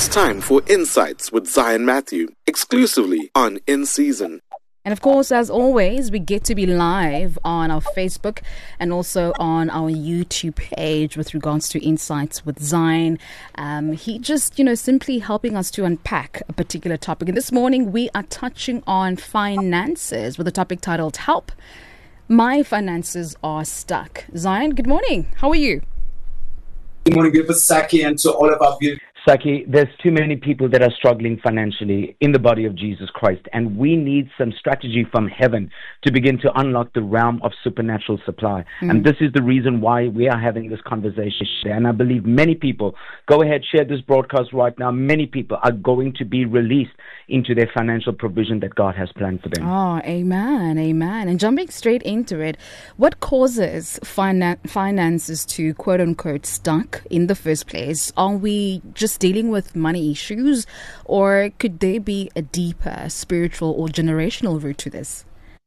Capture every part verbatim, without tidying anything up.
It's time for Insights with Zion Matthew, exclusively on In Season. And of course, as always, we get to be live on our Facebook and also on our YouTube page with regards to Insights with Zion. Um, he just, you know, simply helping us to unpack a particular topic. And this morning, we are touching on finances with a topic titled Help. My finances are stuck. Zion, good morning. How are you? Good morning, beautiful Saki, and to all of our beautiful Saki, there's too many people that are struggling financially in the body of Jesus Christ, and we need some strategy from heaven to begin to unlock the realm of supernatural supply. Mm. And this is the reason why we are having this conversation. And I believe many people, go ahead, share this broadcast right now, many people are going to be released into their financial provision that God has planned for them. Oh, amen, amen. And jumping straight into it, what causes finan- finances to quote-unquote stuck in the first place? Are we just dealing with money issues, or could there be a deeper spiritual or generational root to this?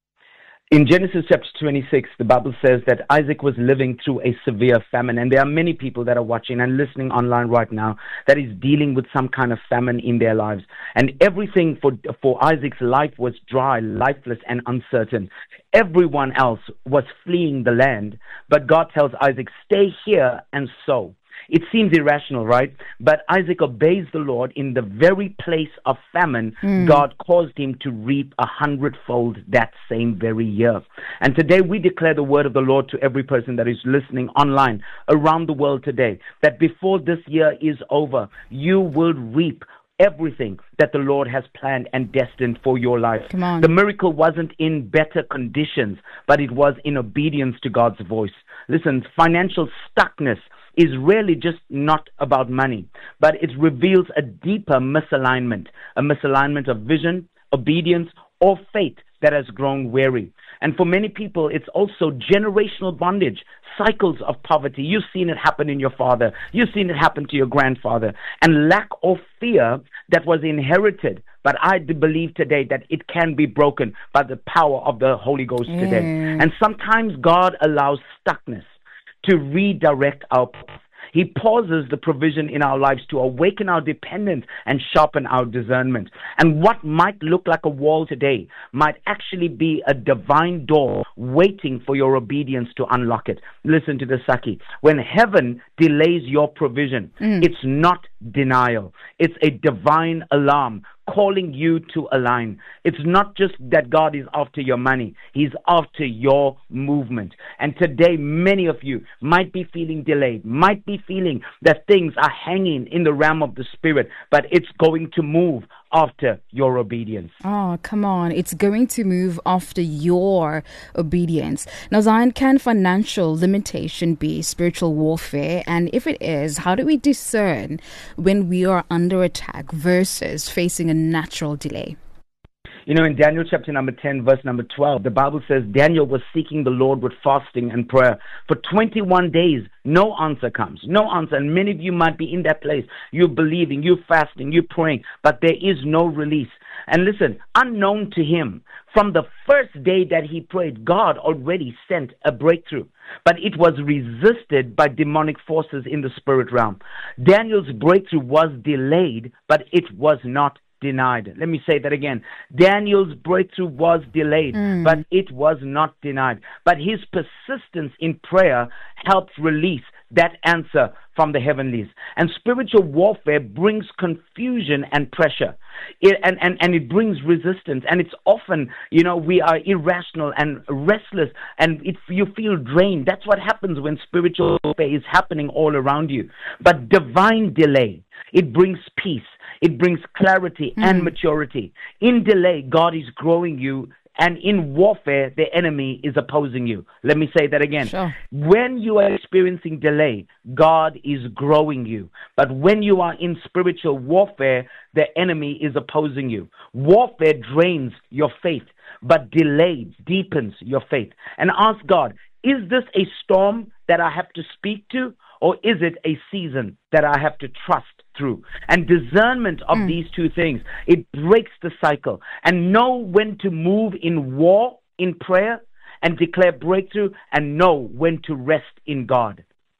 In Genesis chapter twenty-six, the Bible says that Isaac was living through a severe famine, and there are many people that are watching and listening online right now that is dealing with some kind of famine in their lives. And everything for for Isaac's life was dry, lifeless, and uncertain. Everyone else was fleeing the land, but God tells Isaac, stay here and sow. It seems irrational, right? But Isaac obeys the Lord. In the very place of famine, mm. God caused him to reap a hundredfold that same very year. And today we declare the word of the Lord to every person that is listening online around the world today, that before this year is over, you will reap everything that the Lord has planned and destined for your life. Come on. The miracle wasn't in better conditions, but it was in obedience to God's voice. Listen, financial stuckness is really just not about money, but it reveals a deeper misalignment, a misalignment of vision, obedience, or faith that has grown weary. And for many people, it's also generational bondage, cycles of poverty. You've seen it happen in your father. You've seen it happen to your grandfather. And lack of fear that was inherited. But I do believe today that it can be broken by the power of the Holy Ghost mm. today. And sometimes God allows stuckness to redirect our path. He pauses the provision in our lives to awaken our dependence and sharpen our discernment. And what might look like a wall today might actually be a divine door waiting for your obedience to unlock it. Listen to this, Saki. When heaven delays your provision, mm. it's not denial. It's a divine alarm calling you to align. It's not just that God is after your money. He's after your movement. And today, many of you might be feeling delayed, might be feeling that things are hanging in the realm of the spirit, but it's going to move after your obedience. Oh, come on. It's going to move after your obedience. Now, Zion, can financial limitation be spiritual warfare? And if it is, how do we discern when we are under attack versus facing a natural delay? You know, in Daniel chapter number ten, verse number twelve, the Bible says Daniel was seeking the Lord with fasting and prayer. For twenty-one days, no answer comes. No answer. And many of you might be in that place. You're believing, you're fasting, you're praying, but there is no release. And listen, unknown to him, from the first day that he prayed, God already sent a breakthrough. But it was resisted by demonic forces in the spirit realm. Daniel's breakthrough was delayed, but it was not denied. Let me say that again. Daniel's breakthrough was delayed, mm. but it was not denied. But his persistence in prayer helped release that answer from the heavenlies. And spiritual warfare brings confusion and pressure. It, and, and, and it brings resistance. And it's often, you know, we are irrational and restless, and it, you feel drained. That's what happens when spiritual warfare is happening all around you. But divine delay, it brings peace. It brings clarity mm. and maturity. In delay, God is growing you. And in warfare, the enemy is opposing you. Let me say that again. Sure. When you are experiencing delay, God is growing you. But when you are in spiritual warfare, the enemy is opposing you. Warfare drains your faith, but delay deepens your faith. And ask God, is this a storm that I have to speak to, or is it a season that I have to trust through? And discernment of mm. these two things, it breaks the cycle. And know when to move in war, in prayer, and declare breakthrough, and know when to rest in God.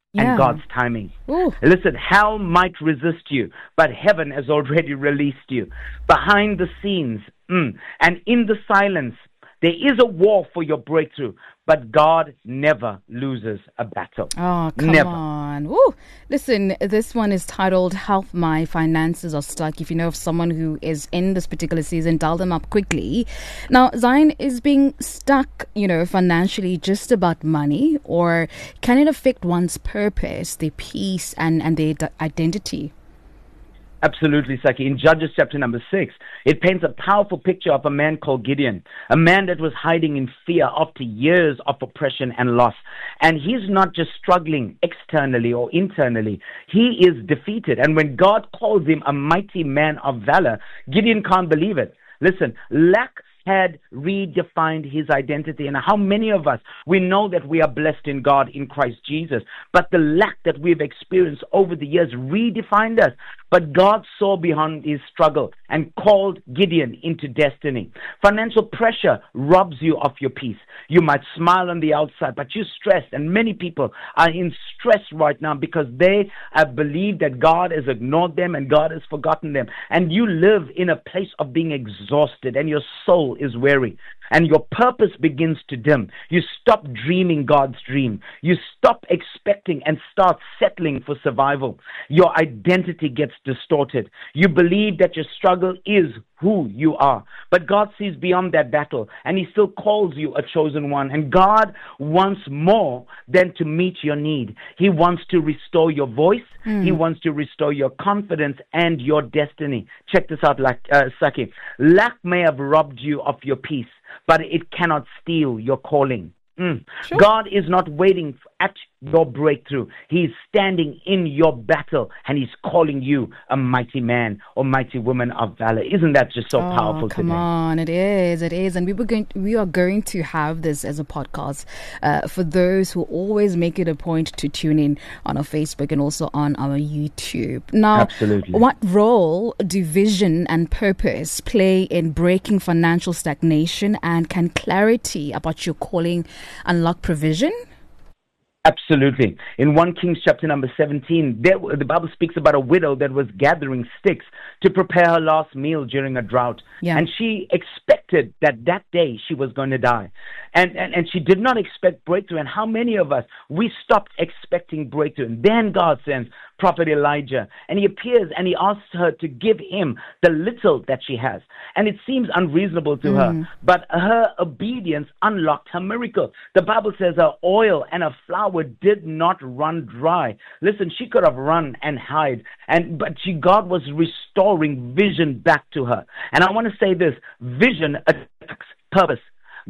Yeah. and God's timing. Ooh. Listen, hell might resist you, but heaven has already released you. Behind the scenes mm, and in the silence, there is a war for your breakthrough, but God never loses a battle. Oh, come never. on. Woo. Listen, this one is titled Help My Finances Are Stuck. If you know of someone who is in this particular season, dial them up quickly. Now, Zion, is being stuck, you know, financially just about money, or can it affect one's purpose, their peace, and, and their d- identity? Absolutely, Saki. In Judges chapter number six, it paints a powerful picture of a man called Gideon, a man that was hiding in fear after years of oppression and loss. And he's not just struggling externally or internally. He is defeated. And when God calls him a mighty man of valor, Gideon can't believe it. Listen, lack had redefined his identity. And how many of us, we know that we are blessed in God in Christ Jesus, but the lack that we've experienced over the years redefined us. But God saw beyond his struggle and called Gideon into destiny. Financial pressure robs you of your peace. You might smile on the outside, but you're stressed. And many people are in stress right now because they have believed that God has ignored them and God has forgotten them. And you live in a place of being exhausted and your soul is weary. And your purpose begins to dim. You stop dreaming God's dream. You stop expecting and start settling for survival. Your identity gets distorted. You believe that your struggle is who you are. But God sees beyond that battle, and he still calls you a chosen one. And God wants more than to meet your need. He wants to restore your voice. Mm. He wants to restore your confidence and your destiny. Check this out, like, uh, Saki. Lack may have robbed you of your peace, but it cannot steal your calling. Mm. Sure. God is not waiting at your breakthrough. He's standing in your battle, and he's calling you a mighty man or mighty woman of valor. Isn't that just so oh, powerful come today? on, it is, it is. And we were going, we are going to have this as a podcast uh, for those who always make it a point to tune in on our Facebook and also on our YouTube. Now, Absolutely. What role do vision and purpose play in breaking financial stagnation, and can clarity about your calling unlock provision? Absolutely. In First Kings chapter number seventeen, there, the Bible speaks about a widow that was gathering sticks to prepare her last meal during a drought. Yeah. And she expected that that day she was going to die. And, and, and she did not expect breakthrough. And how many of us, we stopped expecting breakthrough. And then God sends Prophet Elijah, and he appears and he asks her to give him the little that she has. And it seems unreasonable to mm. her, but her obedience unlocked her miracle. The Bible says her oil and her flour did not run dry. Listen, she could have run and hide, and but she, God was restoring vision back to her. And I want to say this: vision attacks purpose.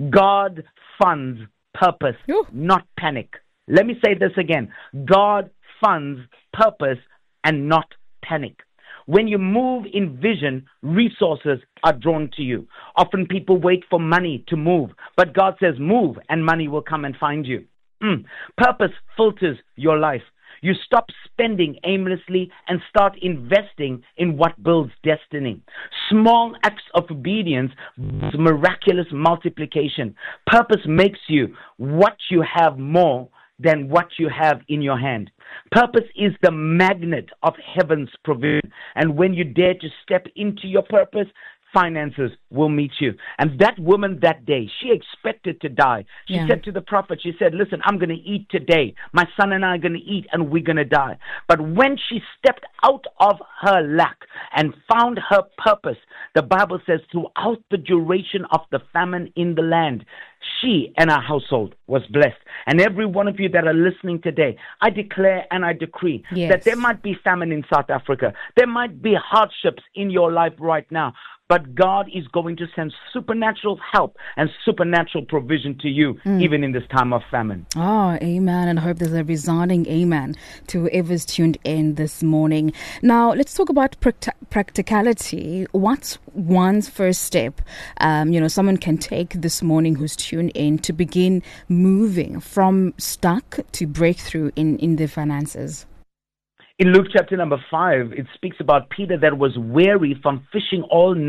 God funds purpose, Ooh. Not panic. Let me say this again: God funds purpose and not panic. When you move in vision, resources are drawn to you. Often people wait for money to move, but God says move and money will come and find you. Mm. Purpose filters your life. You stop spending aimlessly and start investing in what builds destiny. Small acts of obedience, miraculous multiplication. Purpose makes you what you have more than what you have in your hand. Purpose is the magnet of heaven's provision. And when you dare to step into your purpose, finances will meet you. And that woman that day, she expected to die. She yeah. said to the prophet, she said, listen, I'm going to eat today. My son and I are going to eat and we're going to die. But when she stepped out of her lack and found her purpose, the Bible says throughout the duration of the famine in the land, she and her household was blessed. And every one of you that are listening today, I declare and I decree yes. that there might be famine in South Africa. There might be hardships in your life right now. But God is going to send supernatural help and supernatural provision to you, mm. even in this time of famine. Oh, amen. And I hope there's a resounding amen to whoever's tuned in this morning. Now, let's talk about pract- practicality. What's one's first step, um, you know, someone can take this morning who's tuned in to begin moving from stuck to breakthrough in, in their finances? In Luke chapter number five, it speaks about Peter that was weary from fishing all night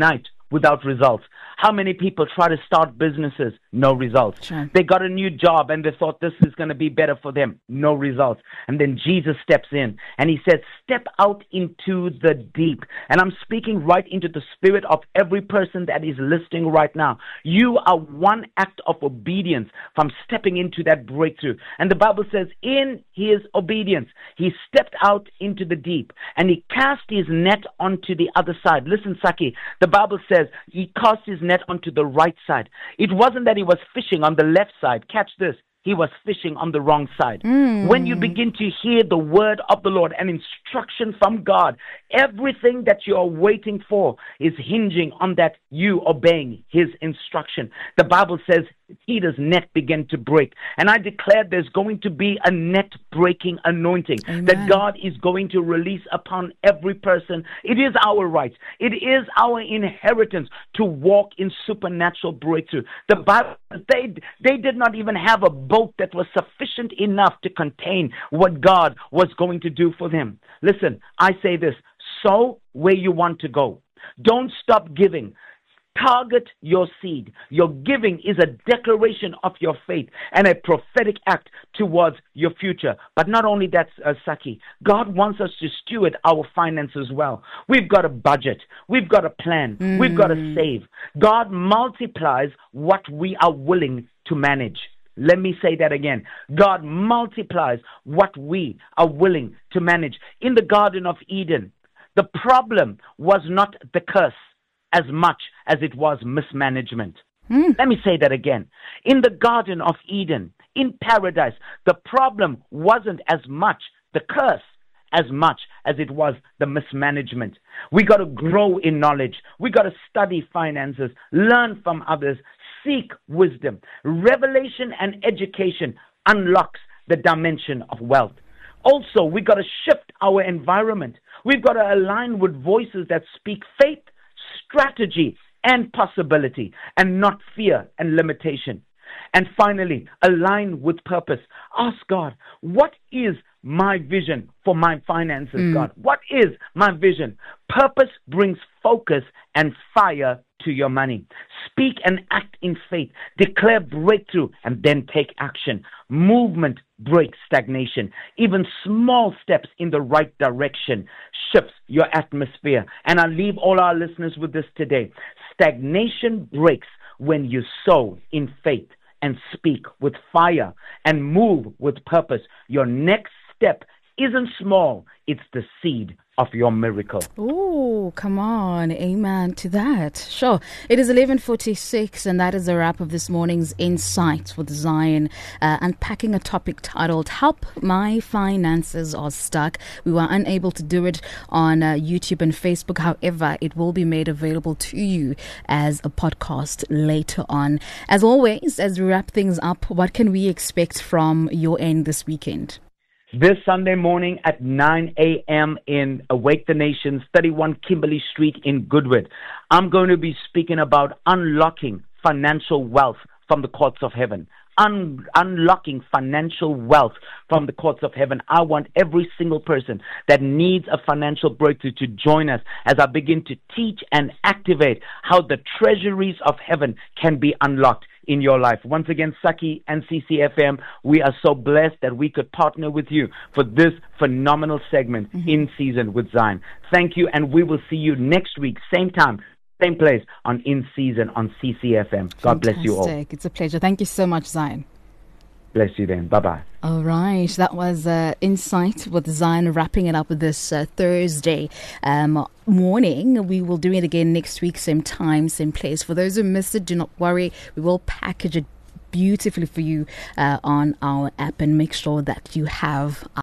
without results? How many people try to start businesses? No results. Sure. They got a new job and they thought this is going to be better for them. No results. And then Jesus steps in and he says, step out into the deep. And I'm speaking right into the spirit of every person that is listening right now. You are one act of obedience from stepping into that breakthrough. And the Bible says in his obedience, he stepped out into the deep and he cast his net onto the other side. Listen, Saki, the Bible says he cast his net onto the right side. It wasn't that he was fishing on the left side. Catch this. He was fishing on the wrong side. Mm. When you begin to hear the word of the Lord and instruction from God, everything that you are waiting for is hinging on that you obeying his instruction. The Bible says Peter's net began to break. And I declare there's going to be a net breaking anointing. Amen. That God is going to release upon every person. It is our right. It is our inheritance to walk in supernatural breakthrough. The Bible, they, they did not even have a boat that was sufficient enough to contain what God was going to do for them. Listen, I say this, sow where you want to go. Don't stop giving. Target your seed. Your giving is a declaration of your faith and a prophetic act towards your future. But not only that, uh, Saki, God wants us to steward our finances well. We've got a budget. We've got a plan. Mm. We've got to save. God multiplies what we are willing to manage. Let me say that again. God multiplies what we are willing to manage. In the Garden of Eden, the problem was not the curse as much as it was mismanagement. Mm. Let me say that again. In the Garden of Eden, in paradise, the problem wasn't as much the curse as much as it was the mismanagement. We got to grow in knowledge. We got to study finances, learn from others, seek wisdom. Revelation and education unlocks the dimension of wealth. Also, we got to shift our environment. We've got to align with voices that speak faith, strategy, and possibility, and not fear and limitation. And finally, align with purpose. Ask God, what is my vision for my finances, mm. God? What is my vision? Purpose brings focus and fire to your money. Speak and act in faith. Declare breakthrough and then take action. Movement breaks stagnation. Even small steps in the right direction shifts your atmosphere. And I leave all our listeners with this today. Stagnation breaks when you sow in faith and speak with fire and move with purpose. Your next step isn't small. It's the seed of your miracle. Oh, come on. Amen to that. Sure. It is eleven forty-six, and that is a wrap of this morning's Insights with Zion, uh, unpacking a topic titled, Help My Finances Are Stuck. We were unable to do it on uh, YouTube and Facebook. However, it will be made available to you as a podcast later on. As always, as we wrap things up, what can we expect from your end this weekend? This Sunday morning at nine a.m. in Awake the Nations, thirty-one Kimberley Street in Goodwood, I'm going to be speaking about unlocking financial wealth from the courts of heaven. Un- unlocking financial wealth from the courts of heaven. I want every single person that needs a financial breakthrough to join us as I begin to teach and activate how the treasuries of heaven can be unlocked in your life. Once again, Saki and C C F M, we are so blessed that we could partner with you for this phenomenal segment, mm-hmm. In Season with Zion. Thank you, and we will see you next week, same time, same place on In Season on C C F M. God Fantastic. Bless you all. It's a pleasure. Thank you so much, Zion. Bless you then. Bye-bye. All right. That was uh, Insight with Zion, wrapping it up with this uh, Thursday um, morning. We will do it again next week, same time, same place. For those who missed it, do not worry. We will package it beautifully for you uh, on our app and make sure that you have